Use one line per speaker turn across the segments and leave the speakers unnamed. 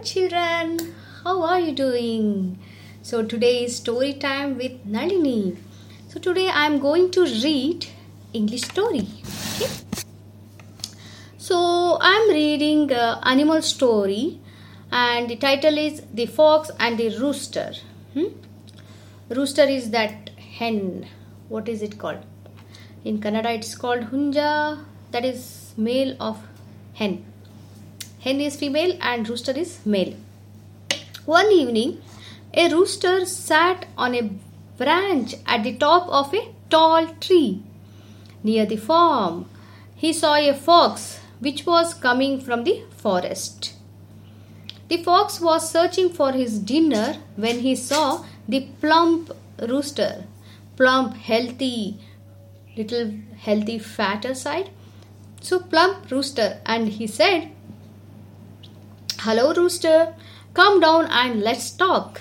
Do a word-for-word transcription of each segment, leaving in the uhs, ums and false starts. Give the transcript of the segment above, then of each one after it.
children, how are you doing? So today is story time with Nalini. So today I am going to read English story. Okay? So I am reading uh, animal story and the title is The Fox and the Rooster. Hmm? Rooster is that hen. What is it called? In Kannada it's called hunja. That is male of hen. Hen is female and rooster is male. One evening, a rooster sat on a branch at the top of a tall tree. Near the farm, he saw a fox which was coming from the forest. The fox was searching for his dinner when he saw the plump rooster. Plump, healthy, little healthy, fatter side. So plump rooster, and he said, "Hello rooster, come down and let's talk."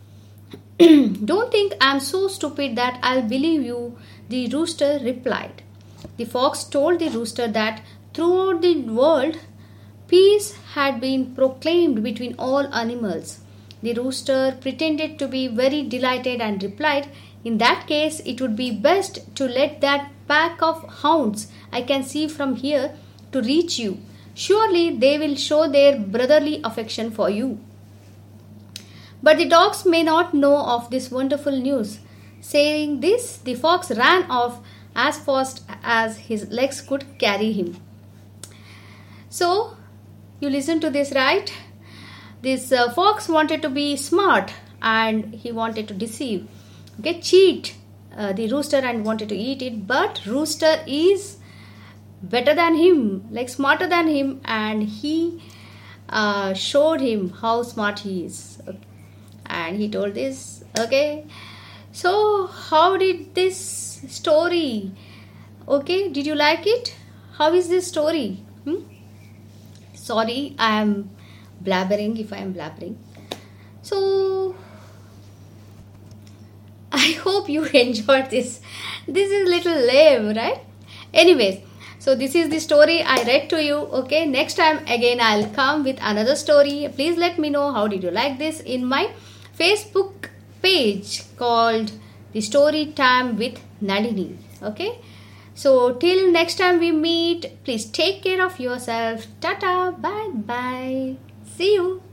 "Don't think I'm so stupid that I'll believe you," the rooster replied. The fox told the rooster that throughout the world, peace had been proclaimed between all animals. The rooster pretended to be very delighted and replied, "In that case, it would be best to let that pack of hounds I can see from here to reach you. Surely they will show their brotherly affection for you." But the dogs may not know of this wonderful news. Saying this, the fox ran off as fast as his legs could carry him. So, you listen to this, right? This uh, fox wanted to be smart and he wanted to deceive, okay, cheat uh, the rooster and wanted to eat it. But rooster is better than him, like smarter than him, and he uh, showed him how smart he is. Okay. And he told this, okay. So, how did this story? Okay, did you like it? How is this story? Hmm? Sorry, I am blabbering if I am blabbering. So, I hope you enjoyed this. This is a little lame, right? Anyways, so this is the story I read to you. Okay, next time again I'll come with another story. Please let me know how did you like this in my Facebook page called The Story Time with Nalini. Okay. So till next time we meet, please take care of yourself. Tata, bye bye. See you.